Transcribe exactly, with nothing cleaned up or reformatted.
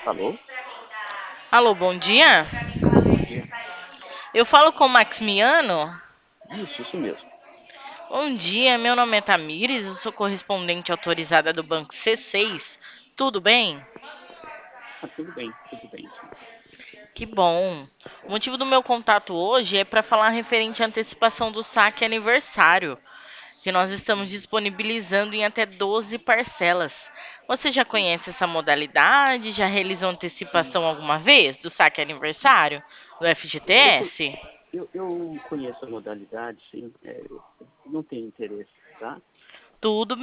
Alô? Alô, bom dia. Bom dia. Eu falo com o Maximiano. Isso, isso mesmo. Bom dia, meu nome é Tamires, eu sou correspondente autorizada do Banco C seis. Tudo bem? Ah, tudo bem, tudo bem, sim. Que bom. O motivo do meu contato hoje é para falar referente à antecipação do saque aniversário, que nós estamos disponibilizando em até doze parcelas. Você já conhece essa modalidade? Já realizou Hum, antecipação alguma vez do saque aniversário do Eu, co- F G T S? eu, eu conheço a modalidade, sim. É, não tenho interesse, tá? Tudo